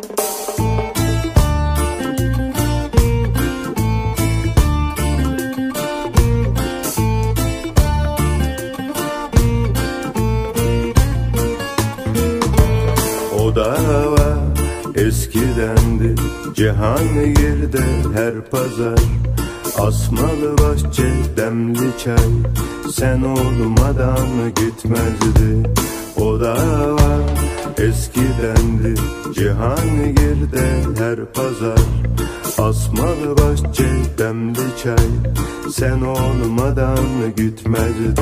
O dava eskidendi, Cihangir'de her pazar. Asmalı bahçe, demli çay, sen olmadan gitmezdi. O dava eskidendi, Cihangir'de her pazar. Asmalı bahçe, demli çay, sen olmadan gitmezdi.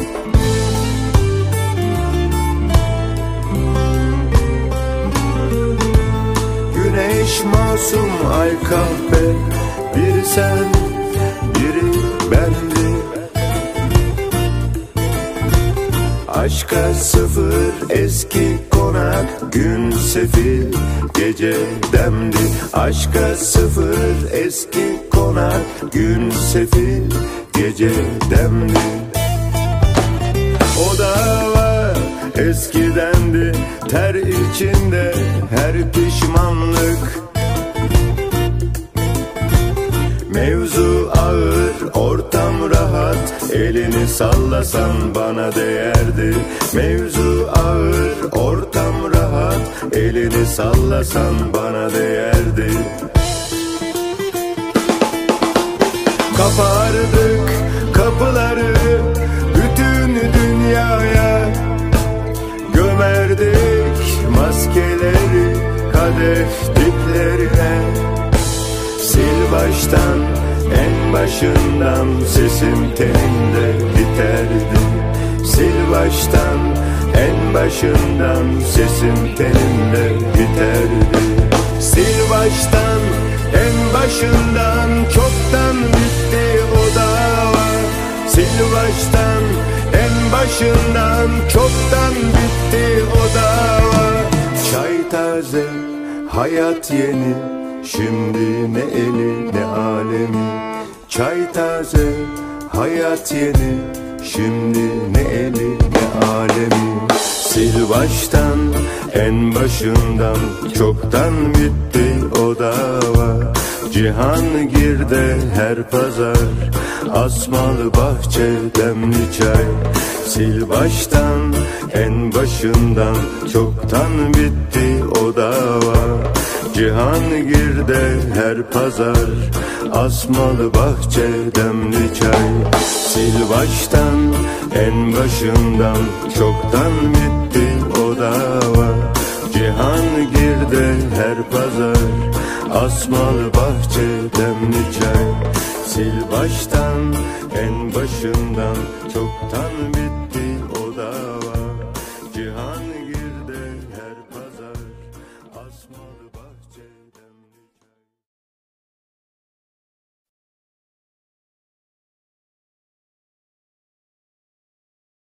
Güneş masum, ay kahpe, biri sen, biri bendi. Aşka sıfır, eski konak, gün sefil, gece demdi. Aşka sıfır, eski konak, gün sefil, gece demdi. O dava eskidendi, ter içinde her pişmanlık. Mevzu ağır, ortam rahat, elini sallasan bana değerdi. Mevzu ağır, ortam rahat, elini sallasan bana değerdi. Kapardık kapıları bütün dünyaya, gömerdik maskeleri kadeh diplerine. Sil baştan, en başından, sesim teninde biterdi. Sil baştan, en başından, sesim teninde biterdi. Sil baştan, en başından, çoktan bitti o dava. Sil baştan, en başından, çoktan bitti o dava. Çay taze, hayat yeni, şimdi ne eli ne alemi. Çay taze, hayat yeni, şimdi ne eli ne alemi. Sil baştan, en başından, çoktan bitti o dava. Cihangir'de her pazar, asmalı bahçe, demli çay. Sil baştan, en başından, çoktan bitti o dava. Cihangir'de her pazar, asmalı bahçe, demli çay. Sil baştan, en başından, çoktan bitti o dava. Cihangir'de her pazar, asmalı bahçe, demli çay. Sil baştan, en başından, çoktan bitti o dava.